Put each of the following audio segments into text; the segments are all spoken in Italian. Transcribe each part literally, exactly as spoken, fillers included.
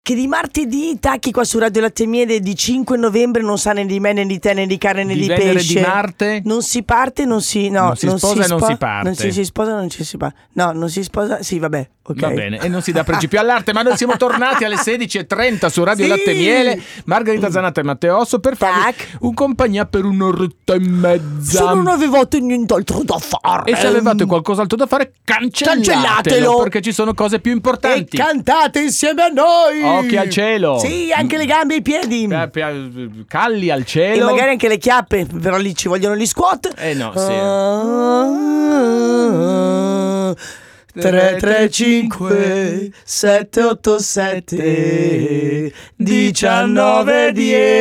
che di martedì tacchi qua su Radio Latte e Miele di cinque novembre non sa né di me né di te né di carne né di, di Venere, pesce. Di Marte non si parte, non si no, non si non sposa si e non spo- si parte. Non si, si sposa, non ci si parte. No, non si sposa. Sì, vabbè. Okay. Va bene, e non si dà principio all'arte, ma noi siamo tornati alle sedici e trenta su Radio Sì. Latte e Miele. Margherita Zanatta e Matteo Osso per farvi Tac. un compagnia per un'oretta e mezza. Se non avevate nient'altro da fare E se avevate qualcos'altro da fare, cancellatelo, Cancellatelo. perché ci sono cose più e importanti. cantate insieme a noi. Occhi al cielo. Sì, anche le gambe e i piedi. Eh, pi- Calli al E cielo. magari anche le chiappe, però lì ci vogliono gli squat. Eh no, sì. Ah, tre tre cinque sette otto sette diciannove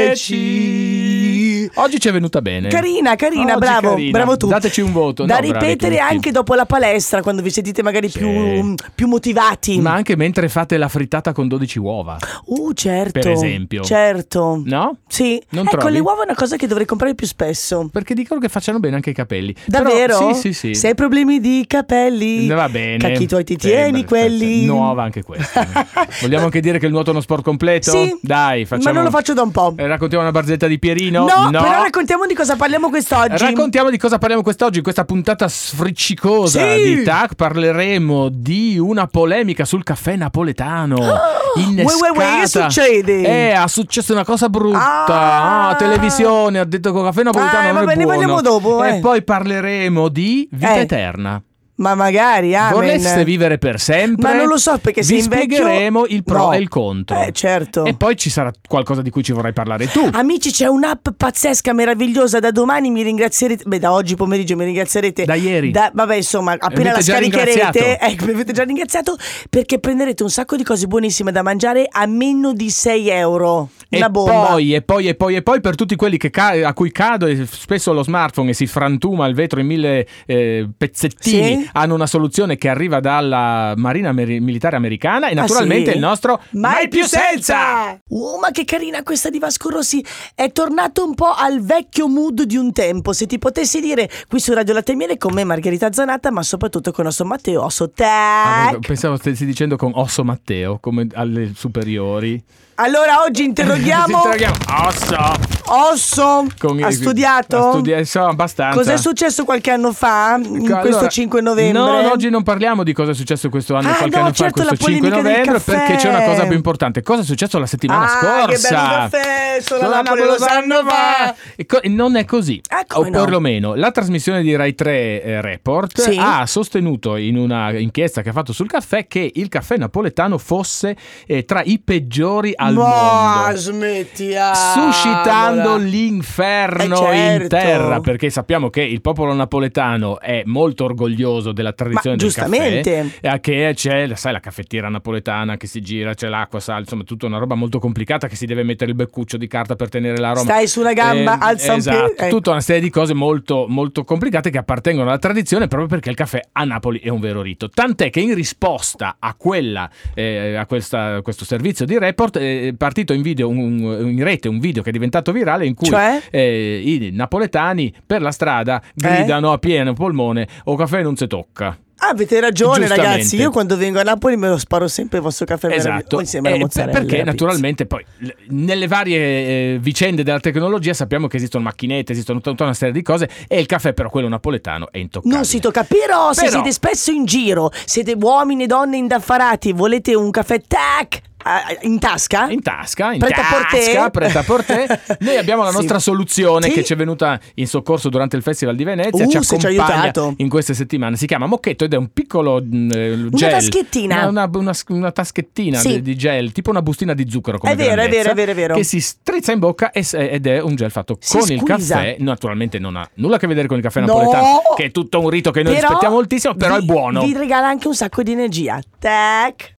dieci. Oggi ci è venuta bene. Carina, carina, Oggi bravo, carina. bravo tu. Dateci un voto. Da No, bravi ripetere tutti. anche dopo la palestra, quando vi sentite magari Sì. più, più motivati. Ma anche mentre fate la frittata con dodici uova. Uh, certo. Per esempio. Certo. No? Sì. Non ecco, trovi? le uova è una cosa che dovrei comprare più spesso. Perché dicono che facciano bene anche i capelli. Davvero? Però, sì, sì, sì. Se hai problemi di capelli, Va bene. cacchi tuoi ti Sì, tieni beh, quelli. Nuova anche questa. Vogliamo anche dire che il nuoto è uno sport completo? Sì. Dai, facciamo. Ma non lo faccio da un po'. Eh, raccontiamo una barzelletta di Pierino? No, però raccontiamo di cosa parliamo quest'oggi. Raccontiamo di cosa parliamo quest'oggi. In questa puntata sfriccicosa Sì. di Tac parleremo di una polemica sul caffè napoletano. Oh, Innescata. uè, uè, uè, che succede? Eh, ha successo una cosa brutta. Ah. Ah, televisione ha detto che il caffè napoletano Ah, non vabbè, è ne buono. parliamo dopo, eh. E poi parleremo di vita Eh. eterna. Ma magari, amen. Vorreste vivere per sempre? Ma non lo so, perché se vi invecchio- spiegheremo il pro No. e il contro. Eh, certo. E poi ci sarà qualcosa di cui ci vorrai parlare tu. Amici, c'è un'app pazzesca, meravigliosa. Da domani mi ringrazierete. Beh, da oggi pomeriggio mi ringrazierete. Da ieri. Da- vabbè, insomma, appena avete la già scaricherete, ringraziato. ecco, mi avete già ringraziato. Perché prenderete un sacco di cose buonissime da mangiare a meno di sei euro. Una E bomba. poi, e poi, e poi, e poi per tutti quelli che ca- a cui cade spesso lo smartphone e si frantuma il vetro in mille eh, pezzettini, Sì. hanno una soluzione che arriva dalla Marina Ameri- Militare Americana e naturalmente sì? il nostro Mai più senza! Oh, ma che carina questa di Vasco Rossi. È tornato un po' al vecchio mood di un tempo. Se ti potessi dire qui su Radio Latte e Miele con me Margherita Zanatta, ma soprattutto con il nostro Matteo Osso. Ah, Tac! pensavo stessi dicendo con Osso Matteo come alle superiori. Allora oggi interroghiamo Ci interroghiamo. Osso Osso. Con- Ha studiato? Ha studiato, so, abbastanza. Cos'è successo qualche anno fa? In Allora, questo cinque novembre? No, no, oggi non parliamo di cosa è successo questo anno, Ah, qualche no, anno certo, fa, questo la cinque polemica del novembre, caffè. perché c'è una cosa più importante. Cosa è successo la settimana Ah, scorsa? che bello caffè, solo Solo a Napoli lo sanno fa. E co- e non è così. Ah, O come no? perlomeno la trasmissione di Rai tre eh, Report Sì. ha sostenuto in una inchiesta che ha fatto sul caffè che il caffè napoletano fosse eh, tra i peggiori al Ma mondo. smetti, ah, Suscitando allora. l'inferno Eh, certo. in terra, perché sappiamo che il popolo napoletano è molto orgoglioso della tradizione Ma del giustamente. caffè, eh, che c'è, sai, la caffettiera napoletana che si gira, c'è l'acqua, sale, insomma, tutta una roba molto complicata, che si deve mettere il beccuccio di carta per tenere l'aroma. Stai su una gamba, alza un esatto, piede, ecco. tutta una serie di cose molto, molto complicate che appartengono alla tradizione, proprio perché il caffè a Napoli è un vero rito. Tant'è che in risposta a quella eh, a questa, questo servizio di Report è partito in video un, in rete un video che è diventato virale in cui Cioè? eh, i napoletani per la strada gridano a pieno polmone: "O caffè non si tocca". Ah, avete ragione, Giustamente. ragazzi. Io quando vengo a Napoli me lo sparo sempre il vostro caffè Esatto, meraviglioso, insieme alla Eh, mozzarella. perché e alla pizza. naturalmente poi l- nelle varie eh, vicende della tecnologia sappiamo che esistono macchinette, esistono tutta una serie di cose, e il caffè però quello napoletano è intoccabile. Non si tocca, però se Però- siete spesso in giro, siete uomini e donne indaffarati, volete un caffè tac ah, in tasca? In tasca, in Prêt à porter. tasca, preta a porter. Noi abbiamo la Sì. nostra soluzione Sì. che ci è venuta in soccorso durante il Festival di Venezia, Uh, ci se ci ha accompagna aiutato. in queste settimane. Si chiama Mocchetto ed è un piccolo mh, eh, gel. taschettina. Una, una, una, una taschettina Sì. di, di gel, tipo una bustina di zucchero come È vero, è grandezza, vero, è vero, è vero. che si strizza in bocca e s- ed è un gel fatto Si con il squeeza. caffè. Naturalmente non ha nulla a che vedere con il caffè No. napoletano, che è tutto un rito che noi Però rispettiamo moltissimo, però vi- è buono. Vi regala anche un sacco di energia. Tac.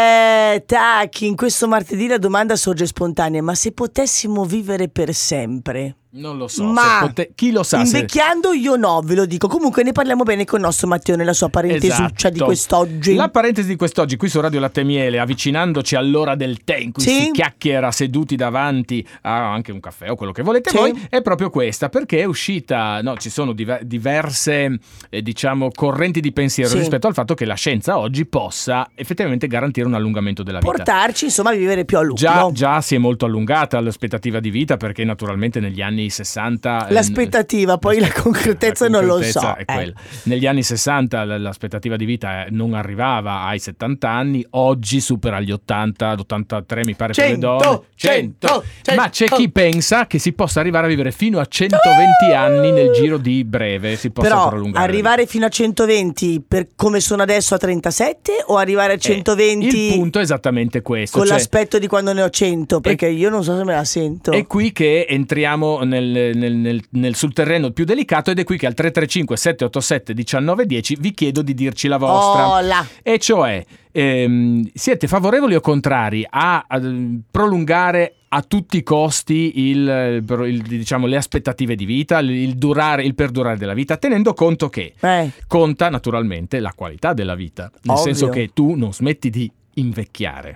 Eh, tac. In questo martedì la domanda sorge spontanea: ma se potessimo vivere per sempre, Non lo so, ma se pote- chi lo sa. Invecchiando se... io no, ve lo dico. Comunque ne parliamo bene con il nostro Matteo nella sua parentesuccia esatto. di quest'oggi. La parentesi di quest'oggi qui su Radio Latte e Miele, avvicinandoci all'ora del tè in cui sì? si chiacchiera seduti davanti a anche un caffè o quello che volete sì? voi, è proprio questa, perché è uscita, no, ci sono diver- diverse eh, diciamo correnti di pensiero sì. rispetto al fatto che la scienza oggi possa effettivamente garantire un allungamento della vita. Portarci insomma a vivere più a lungo. Già, già si è molto allungata l'aspettativa di vita, perché naturalmente negli anni sessanta l'aspettativa, poi la concretezza, la concretezza non lo so. È quella. Eh. Negli anni sessanta l'aspettativa di vita non arrivava ai settanta anni, oggi supera gli ottanta, ottantatré mi pare cento, per le donne. cento, cento. cento. Ma c'è chi pensa che si possa arrivare a vivere fino a centoventi anni nel giro di breve, si possa però prolungare. Arrivare fino a centoventi per come sono adesso a trentasette o arrivare a centoventi? Eh, il punto è esattamente questo. Con cioè, l'aspetto di quando ne ho cento, perché io non so se me la sento. È qui che entriamo nel, nel, nel Nel, sul terreno più delicato, ed è qui che al tre tre cinque sette otto sette uno nove uno zero vi chiedo di dirci la vostra. Oh, là. E cioè ehm, siete favorevoli o contrari a, a prolungare a tutti i costi il, il, diciamo, le aspettative di vita, il, il durare, il perdurare della vita, tenendo conto che eh. conta naturalmente la qualità della vita, nel Ovvio. senso che tu non smetti di invecchiare.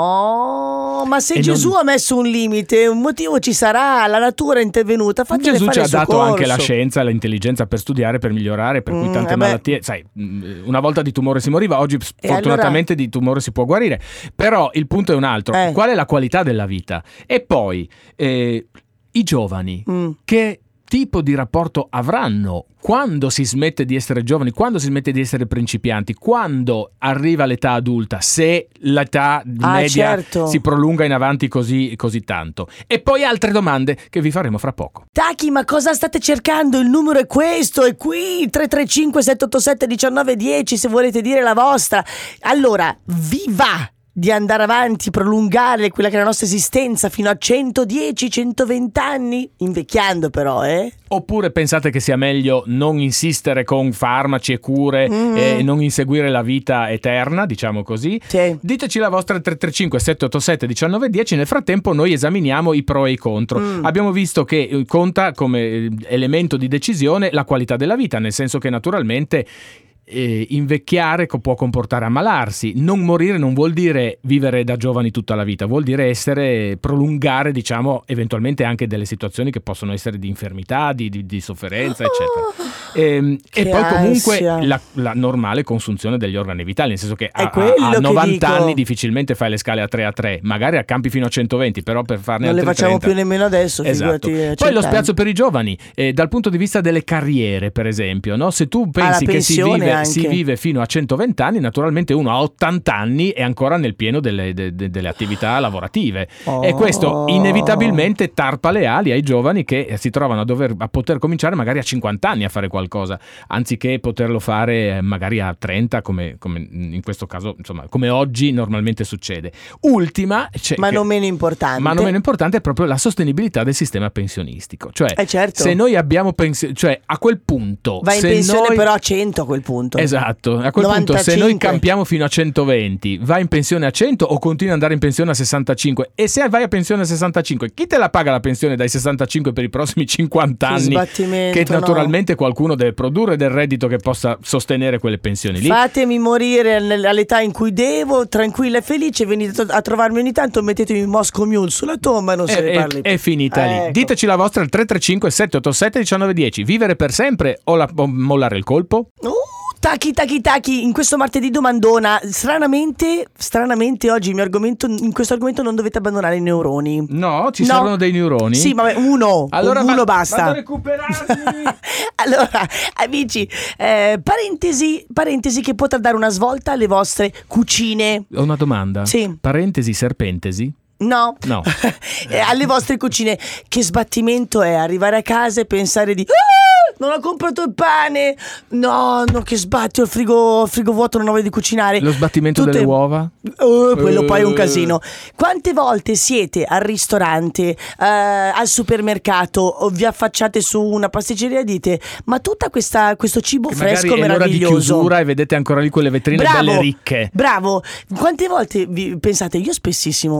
No, ma se e Gesù non... ha messo un limite, un motivo ci sarà, la natura è intervenuta, fatele Gesù fare ci ha il suo dato corso. Anche la scienza e l'intelligenza per studiare, per migliorare, per cui mm, tante eh malattie, sai, una volta di tumore si moriva, oggi e fortunatamente allora... di tumore si può guarire, però il punto è un altro, eh. qual è la qualità della vita? E poi eh, i giovani mm. che tipo di rapporto avranno quando si smette di essere giovani, quando si smette di essere principianti, quando arriva l'età adulta, se l'età ah, media certo. si prolunga in avanti così, così tanto. E poi altre domande che vi faremo fra poco. Taki, ma cosa state cercando? Il numero è questo, è qui, tre tre cinque sette otto sette uno nove uno zero se volete dire la vostra. Allora, vi va di andare avanti, prolungare quella che è la nostra esistenza fino a centodieci centoventi anni, invecchiando però, eh? Oppure pensate che sia meglio non insistere con farmaci e cure mm. e non inseguire la vita eterna, diciamo così? Sì. Diteci la vostra tre tre cinque sette otto sette uno nove uno zero. Nel frattempo noi esaminiamo i pro e i contro. Mm. Abbiamo visto che conta come elemento di decisione la qualità della vita, nel senso che naturalmente Eh, invecchiare può comportare ammalarsi. Non morire non vuol dire vivere da giovani tutta la vita, vuol dire essere prolungare, diciamo, eventualmente anche delle situazioni che possono essere di infermità, di, di, di sofferenza, eccetera. E, e poi comunque la, la normale consunzione degli organi vitali, nel senso che a, a, a novanta anni difficilmente fai le scale a tre a tre, magari accampi fino a centoventi, però per farne non altri le facciamo trenta. Più nemmeno adesso. Esatto. Poi lo spiazzo per i giovani, eh, dal punto di vista delle carriere, per esempio, no? Se tu pensi che si vive si vive fino a centoventi anni, naturalmente uno a ottanta anni è ancora nel pieno delle, de, de, delle attività lavorative oh. e questo inevitabilmente tarpa le ali ai giovani che si trovano a dover a poter cominciare magari a cinquanta anni a fare qualcosa, anziché poterlo fare magari a trenta, come, come in questo caso, insomma, come oggi normalmente succede. Ultima, cioè, ma che, non meno importante ma non meno importante è proprio la sostenibilità del sistema pensionistico, cioè eh certo. se noi abbiamo pensione, cioè a quel punto vai in se pensione noi... però a cento a quel punto. Esatto, a quel novantacinque. Punto se noi campiamo fino a centoventi, vai in pensione a cento o continui ad andare in pensione a sessantacinque? E se vai a pensione a sessantacinque, chi te la paga la pensione dai sessantacinque per i prossimi cinquanta anni? Che naturalmente no. qualcuno deve produrre del reddito che possa sostenere quelle pensioni lì. Fatemi morire all'età in cui devo, tranquilla e felice, venite a trovarmi ogni tanto, mettetemi in Moscow Mule sulla tomba e non se ne parli più. È finita eh, lì. ecco. Diteci la vostra al tre tre cinque sette otto sette uno nove uno zero. Vivere per sempre o, la, o mollare il colpo? Uh. Taki taki taki, in questo martedì domandona, stranamente, stranamente oggi il mio argomento, in questo argomento non dovete abbandonare i neuroni. No, ci no. servono dei neuroni? Sì, ma uno, allora uno va, basta. Vado a recuperarli. Allora, amici, eh, parentesi, parentesi che potrà dare una svolta alle vostre cucine. Ho una domanda. Sì. Parentesi, serpentesi? No, no. eh, alle vostre cucine. Che sbattimento è arrivare a casa e pensare di non ho comprato il pane, no, no, che sbatti, ho il frigo, frigo vuoto, non ho voglia di cucinare. Lo sbattimento Tutte... delle uova? Uh, quello uh... poi è un casino. Uh. Quante volte siete al ristorante, uh, al supermercato, o vi affacciate su una pasticceria e dite ma tutta questa questo cibo che fresco è meraviglioso, l'ora di chiusura e vedete ancora lì quelle vetrine bravo, belle ricche. Bravo, quante volte vi pensate, io spessissimo, ma tutto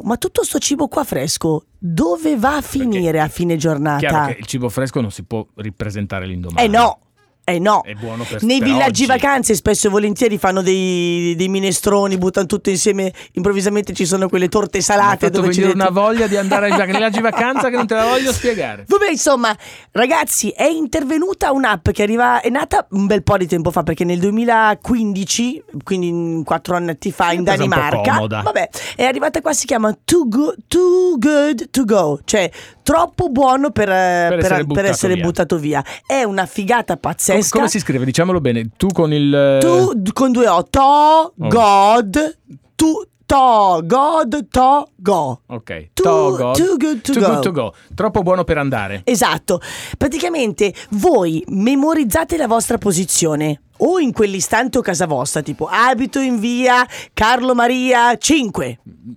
sto cibo qua fresco dove va a finire Perché a fine giornata? Chiaro che il cibo fresco non si può ripresentare l'indomani. Eh no. Eh no, è buono per, nei per villaggi oggi. vacanze spesso e volentieri fanno dei, dei minestroni, buttano tutto insieme, improvvisamente ci sono quelle torte salate. Mi ha fatto dove c'è venire dentro... una voglia di andare ai villaggi vacanza che non te la voglio spiegare. Vabbè, insomma, ragazzi, è intervenuta un'app che arriva, è nata un bel po' di tempo fa, perché nel duemilaquindici, quindi quattro anni fa, in Danimarca, vabbè, è arrivata qua, si chiama Too Good, Too Good To Go, cioè troppo buono per, per, per essere, per essere via. buttato via. È una figata pazzesca. Com- come si scrive? Diciamolo bene. Tu con il Tu con due O. To oh. God Tu To God To Go. Ok. To, to God. Too Good To Too Go. Good To Go. Troppo buono per andare. Esatto. Praticamente voi memorizzate la vostra posizione o in quell'istante o casa vostra, tipo abito in via Carlo Maria cinque.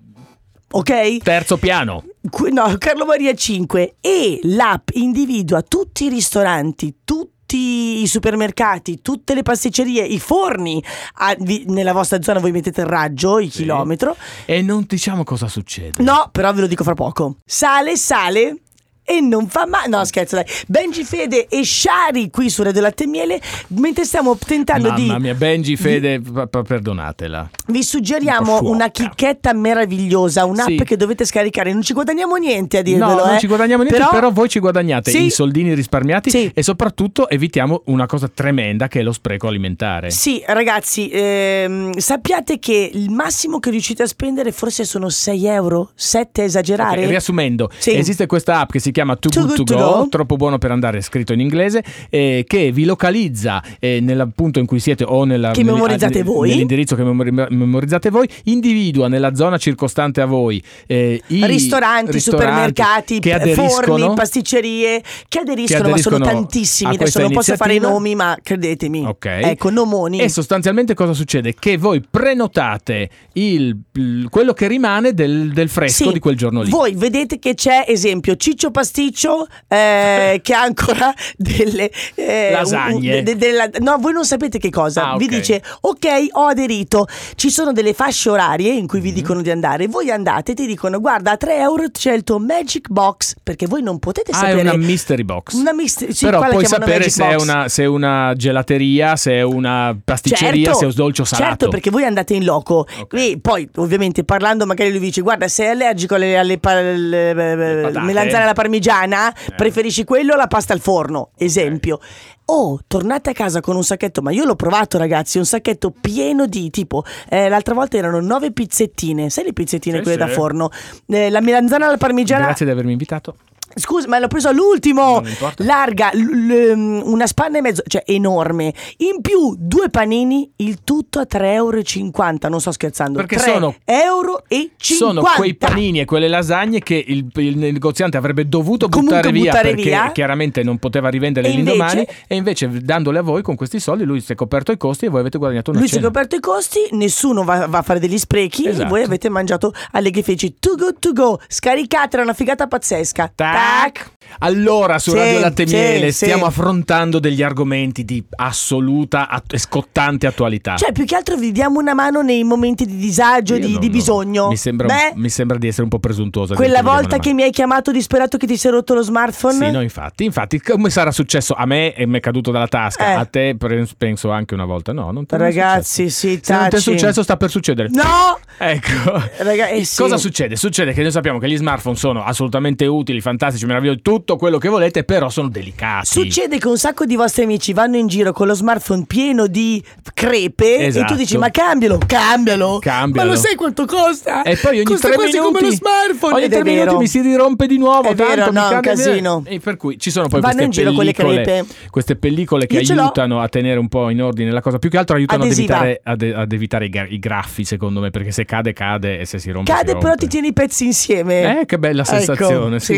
Ok? Terzo piano. No, Carlo Maria cinque. E l'app individua tutti i ristoranti, tutti i supermercati, tutte le pasticcerie, i forni a, vi, nella vostra zona. Voi mettete il raggio, il sì. chilometro. E non diciamo cosa succede. No, però ve lo dico fra poco. Sale, sale e non fa male. No, scherzo, dai. Benji, Fede e Shari qui su Radio Latte e Miele, mentre stiamo tentando Mamma di... Mamma mia, Benji, Fede, p- p- perdonatela. Vi suggeriamo un una chicchetta meravigliosa, un'app sì. che dovete scaricare. Non ci guadagniamo niente a dirvelo. No, non eh. ci guadagniamo niente, però, però voi ci guadagnate sì. i soldini risparmiati sì. e soprattutto evitiamo una cosa tremenda che è lo spreco alimentare. Sì, ragazzi, ehm, sappiate che il massimo che riuscite a spendere forse sono sei euro, sette a esagerare. Okay, riassumendo, sì. esiste questa app che si chiama Too, Too Good, Good To Go, go, troppo buono per andare, scritto in inglese, eh, che vi localizza eh, nel punto in cui siete o nella, che memorizzate nel, voi, nell'indirizzo che memori, memorizzate voi, individua nella zona circostante a voi eh, i ristoranti, ristoranti supermercati, che aderiscono, forni, pasticcerie che aderiscono, che aderiscono ma sono tantissimi. Adesso non posso fare i nomi, ma credetemi. Okay. Ecco, nomoni. E sostanzialmente cosa succede? Che voi prenotate il, il quello che rimane del, del fresco sì. di quel giorno lì. Voi vedete che c'è, esempio, Ciccio Pasticcio eh, che ha ancora delle eh, lasagne. Un, de, de, de, no, voi non sapete che cosa. Ah, vi okay. dice ok, ho aderito. Ci sono delle fasce orarie in cui vi mm-hmm. dicono di andare. Voi andate e ti dicono guarda, a tre euro c'è il tuo Magic Box, perché voi non potete ah, sapere. È una mystery box. Una mystery, sì, però puoi sapere se è, box. una, se è una gelateria, se è una pasticceria, certo, se è un dolce o salato. Certo, perché voi andate in loco okay. e poi ovviamente parlando magari lui dice guarda, sei allergico alle, alle, alle, alle melanzane alla parmigiana, eh. preferisci quello o la pasta al forno, esempio. Okay. Oh, tornate a casa con un sacchetto, ma io l'ho provato ragazzi, un sacchetto pieno di tipo eh, l'altra volta erano nove pizzettine, sai le pizzettine sì, quelle sì. da forno, eh, la melanzana alla parmigiana. Grazie di avermi invitato. Scusa, ma l'ho preso all'ultimo. Larga, l- l- una spanna e mezzo, cioè enorme. In più due panini, il tutto a tre euro e cinquanta. Non sto scherzando. Perché tre sono euro e cinquanta. Sono quei panini e quelle lasagne che il, il negoziante avrebbe dovuto Comunque buttare via buttare perché via. chiaramente non poteva rivendere l'indomani. E invece dandole a voi con questi soldi lui si è coperto i costi e voi avete guadagnato una lui cena. Lui si è coperto i costi, nessuno va, va a fare degli sprechi, esatto. E voi avete mangiato alle ghefeci. Too Good To Go. Scaricatela, una figata pazzesca. Tac. Allora su sì, Radio Latte e Miele sì, stiamo sì. affrontando degli argomenti di assoluta e scottante attualità. Cioè più che altro vi diamo una mano nei momenti di disagio, di, non, di bisogno. Mi sembra, Beh, mi sembra di essere un po' presuntuosa. Quella volta che mi hai chiamato disperato che ti sei rotto lo smartphone. Sì, no, infatti, infatti come sarà successo a me e mi è caduto dalla tasca, eh. a te penso anche una volta. No, non te ragazzi, sì, se non ti è successo sta per succedere. No! Ecco. Raga, eh, sì. Cosa succede? Succede che noi sappiamo che gli smartphone sono assolutamente utili, fantastici, meravigliosi, tutto quello che volete, però sono delicati. Succede che un sacco di vostri amici vanno in giro con lo smartphone pieno di crepe, esatto. E tu dici ma cambialo, cambialo, cambialo. Ma lo sai quanto costa? E poi ogni costa tre quasi minuti come lo smartphone. ogni Ed tre è minuti vero. mi si dirompe di nuovo. È vero, tanto no, mi un cade casino. E per cui ci sono poi vanno queste in giro pellicole, con le crepe. queste pellicole che Io aiutano a tenere un po' in ordine la cosa. Più che altro aiutano ad Adesiva. evitare, ad, ad evitare i, gra- i graffi, secondo me, perché se cade cade e se si rompe cade si rompe. però ti tieni i pezzi insieme. Eh, che bella sensazione, ecco, sì. sì. Un po' come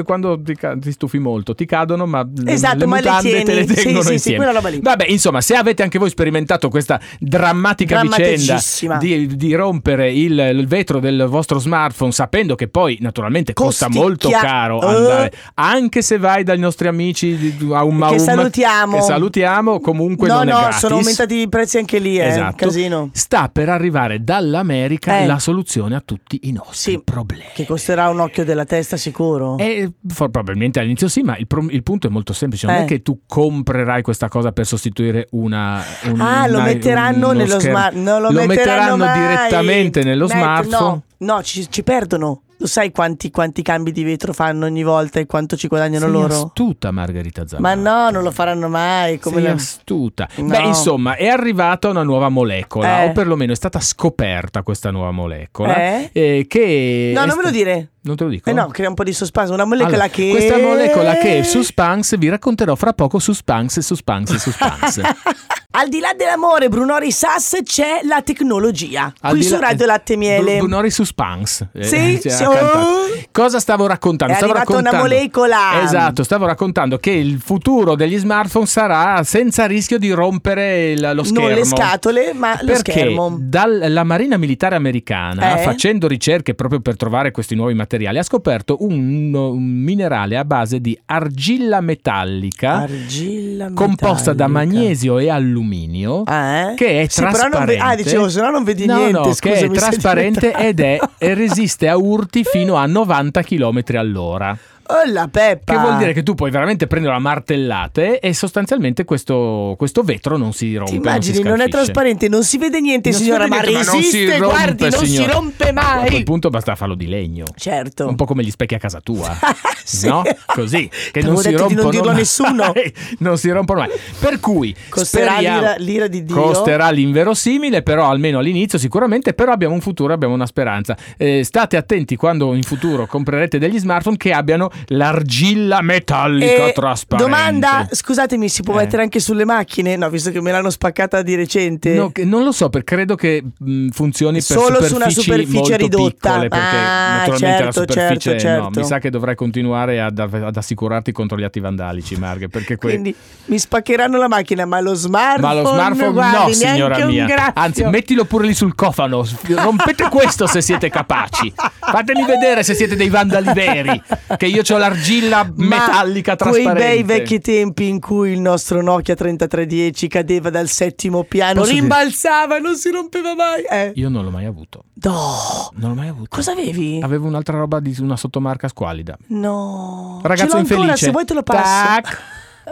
come quando ti, ca- ti stufi molto, ti cadono, ma esatto, le ma mutande le te le tieni. tengono sì, sì, insieme. sì, quella roba lì. Vabbè, insomma, se avete anche voi sperimentato questa drammatica vicenda di, di rompere il, il vetro del vostro smartphone, sapendo che poi naturalmente costa Costicchia. molto caro andare, uh. anche se vai dai nostri amici a un che salutiamo, che salutiamo, comunque no, non no, è gratis. sono aumentati i prezzi anche lì, eh. Esatto. Casino. Sta per arrivare dall'America eh. la soluzione a tutti i nostri sì, problemi, che costerà un occhio della testa sicuro. E for, probabilmente all'inizio sì, ma il, pro, il punto è molto semplice, non eh. è che tu comprerai questa cosa per sostituire una un, ah lo una, metteranno un, nello smartphone, non lo, lo metteranno, metteranno direttamente nello Met- smartphone. no, no ci, ci perdono. Lo sai quanti, quanti cambi di vetro fanno ogni volta e quanto ci guadagnano Sei loro? astuta, Margherita Zanata. Ma no, non lo faranno mai. Come Sei la... astuta. No. Beh, insomma, è arrivata una nuova molecola, eh. o perlomeno è stata scoperta questa nuova molecola. Eh? Eh, che No, non sta... me lo dire. Non te lo dico? Eh no, crea un po' di suspense. Una molecola allora, che... Questa molecola che suspense vi racconterò fra poco. Suspense, suspense, suspense. Al di là dell'amore, Brunori Sass, c'è la tecnologia. Al Qui di su là- Radio Latte e Miele. Brunori suspense. Eh, Sì, cioè, sì, ha cantato. oh. Cosa stavo raccontando? È stavo arrivata una raccontando... molecola. Esatto, stavo raccontando che il futuro degli smartphone sarà senza rischio di rompere il, lo schermo. Non le scatole, ma lo Perché schermo. dalla Marina Militare Americana, Eh? facendo ricerche proprio per trovare questi nuovi materiali, ha scoperto un, un minerale a base di argilla metallica, Argilla composta da metallica. magnesio e alluminio, Ah, eh? che è Sì, però non trasparente. ve- ah, dicevo, se no non vedi no, niente. No, scusa, che è mi sei trasparente diventata- ed è e resiste a urti fino a novanta chilometri all'ora. Oh la peppa. Che vuol dire che tu puoi veramente prendere la martellate e sostanzialmente questo, questo vetro non si rompe. Ti immagini, non, si non è scalfisce. trasparente, non si vede niente, Non si signora, vede ma niente, ma non si resiste, rompe, guardi, non signora. si rompe A mai. quel punto basta farlo di legno. Certo. Un po' come gli specchi a casa tua. Sì. No? Così. Che T'avevo non si detto di rompono non dirlo a mai. nessuno. Non si rompono mai. Per cui Costerà speriamo- l'ira, l'ira di Dio. Costerà l'inverosimile, però almeno all'inizio sicuramente, però abbiamo un futuro, abbiamo una speranza. Eh, state attenti quando in futuro comprerete degli smartphone che abbiano l'argilla metallica E trasparente. domanda, scusatemi, si può Eh. mettere anche sulle macchine? No, visto che me l'hanno spaccata di recente. No, che non lo so, per, credo che mh, funzioni per Solo su superfici una superficie molto ridotta. piccole, perché Ah, naturalmente certo, la superficie certo, no, certo. mi sa che dovrai continuare ad, ad assicurarti contro gli atti vandalici, Marghe, perché que- Quindi mi spaccheranno la macchina, ma lo smartphone, ma lo smartphone guardi, no, neanche signora un mia. grazie. Anzi, mettilo pure lì sul cofano. Rompete questo se siete capaci. Fatemi vedere se siete dei vandali veri. Che io ho l'argilla Ma metallica quei trasparente. bei vecchi tempi in cui il nostro Nokia trentatré dieci cadeva dal settimo piano, Posso dire- rimbalzava, non si rompeva mai. Eh. Io non l'ho mai avuto. No. Non l'ho mai avuto. Cosa avevi? Avevo un'altra roba di una sottomarca squalida. No. Ragazzo Ce l'ho ancora, infelice. se vuoi te lo passo. Tac.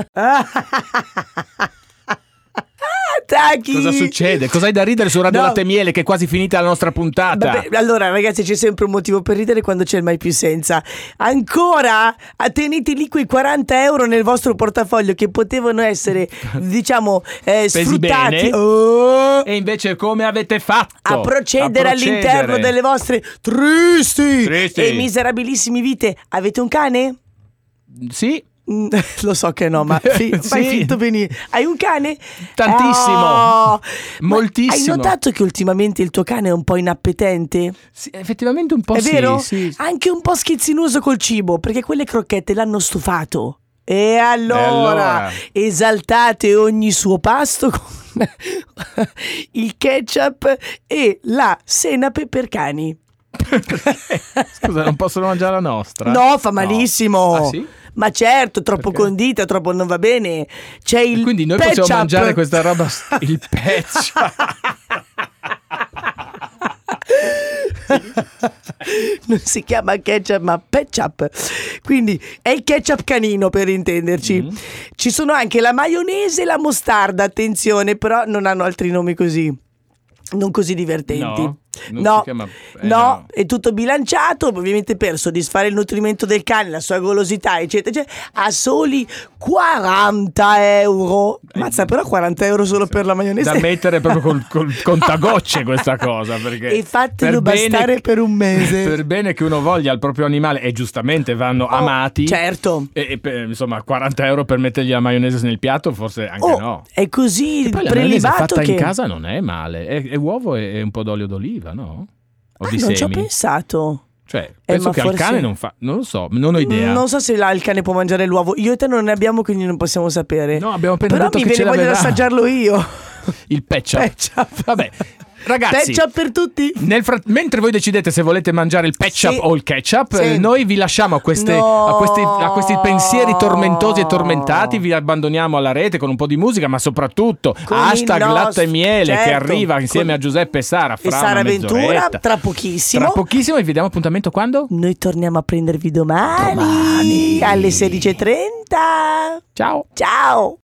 Tacchi. Cosa succede? Cos'hai da ridere su Radio No. Latte e Miele che è quasi finita la nostra puntata? Vabbè, allora ragazzi, c'è sempre un motivo per ridere quando c'è il mai più senza. Ancora tenete lì quei quaranta euro nel vostro portafoglio che potevano essere, diciamo, eh, Pesi sfruttati bene. oh, E invece come avete fatto? a procedere A all'interno delle vostre tristi, Tristi. e miserabilissimi vite. Avete un cane? Sì, Mm, Lo so che no, ma fi- Sì. fai finto benissimo. Hai un cane? Tantissimo. Oh, ma Moltissimo. Hai notato che ultimamente il tuo cane è un po' inappetente? sì, effettivamente un po' È sì, vero? sì. Anche un po' schizzinoso col cibo, perché quelle crocchette l'hanno stufato. E allora, E allora? esaltate ogni suo pasto con il ketchup e la senape per cani. Scusa, non possono mangiare la nostra? No, fa malissimo. Ah, sì? Ma certo, troppo Perché? condita, troppo non va bene. C'è il E quindi noi ketchup. possiamo mangiare questa roba, il ketchup. Non si chiama ketchup ma ketchup, quindi è il ketchup canino per intenderci. Mm. Ci sono anche la maionese e la mostarda, attenzione, però non hanno altri nomi così, non così divertenti. No, non no, si chiama- eh, no, no. è tutto bilanciato, ovviamente per soddisfare il nutrimento del cane, la sua golosità, eccetera, eccetera, a soli quaranta euro. Mazza, però quaranta euro solo per la maionese. Da mettere proprio col, col contagocce questa cosa, perché E fatelo per bene- bastare per un mese. Per bene che uno voglia il proprio animale, e giustamente vanno Oh, amati, certo. e, e per, insomma quaranta euro per mettergli la maionese nel piatto forse anche Oh, no. è così E poi la maionese prelibato fatta che in casa non è male, è, è uovo e, e un po' d'olio d'oliva, no? O Ah, di non ci ho semi. pensato. Cioè, penso ma che al forse- cane non fa, non lo so, non ho idea. Non so se là il cane può mangiare l'uovo. Io e te non ne abbiamo, quindi non possiamo sapere. No, abbiamo appena Però detto mi che ce viene voglia di l'aveva. assaggiarlo io. Il patch-up. Patch-up. Vabbè, ragazzi, Patch-up per tutti. nel frat- mentre voi decidete se volete mangiare il patch-up Sì. o il ketchup, Sì. eh, noi vi lasciamo a, queste, No. a, questi, a questi pensieri tormentosi e tormentati. Vi abbandoniamo alla rete con un po' di musica, ma soprattutto Con hashtag il nostro- latte e miele, che certo, arriva insieme con- a Giuseppe e Sara fra E Sara una Ventura mezz'oretta. tra pochissimo. Tra pochissimo, e vi diamo appuntamento quando? Noi torniamo a prendervi domani, Domani. alle sedici e trenta. Ciao. Ciao.